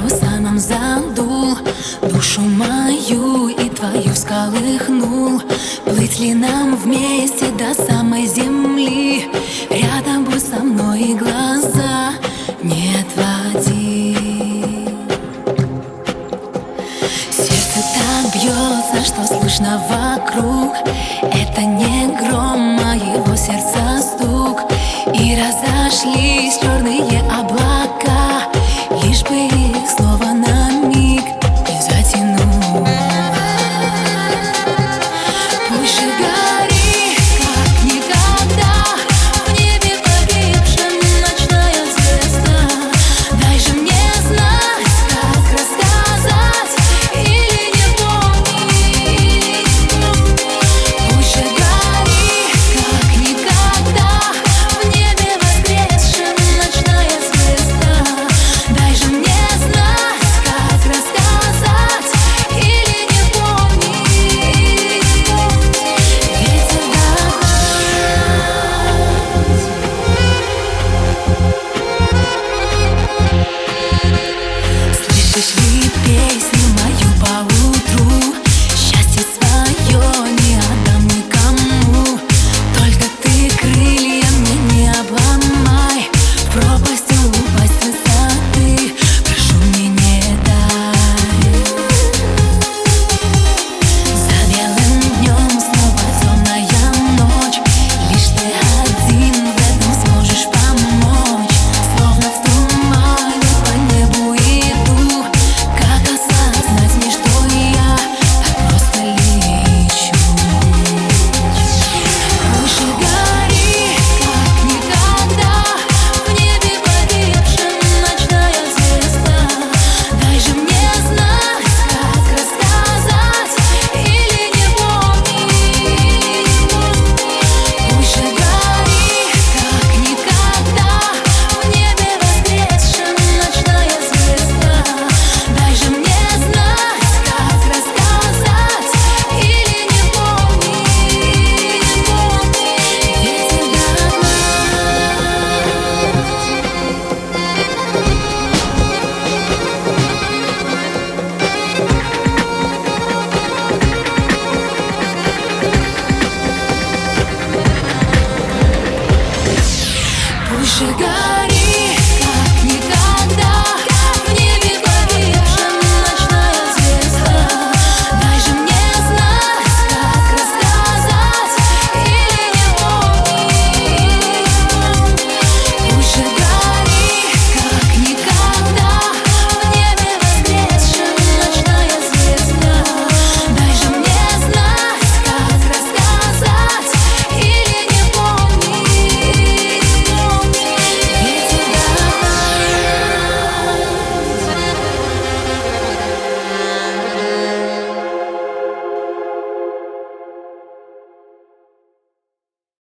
парусаном задул душу мою и твою всколыхнул. Плыть ли нам вместе до самой земли? Рядом будь со мной и глаза не отводи. Сердце так бьется, что слышно вокруг. Это не гром, а его сердца стук. И разошлись черные облака, лишь бы их снова на миг не затянуло. Пусть же горит, как никогда, в небе погибшем ночная звезда. Дай же мне знать, как рассказать или не помнить. Пусть же горит, как никогда, в небе воскресшем ночная звезда. Дай же мне знать, как рассказать или не помнить. Ветер догнать. Слышишь ли песню мою поутру?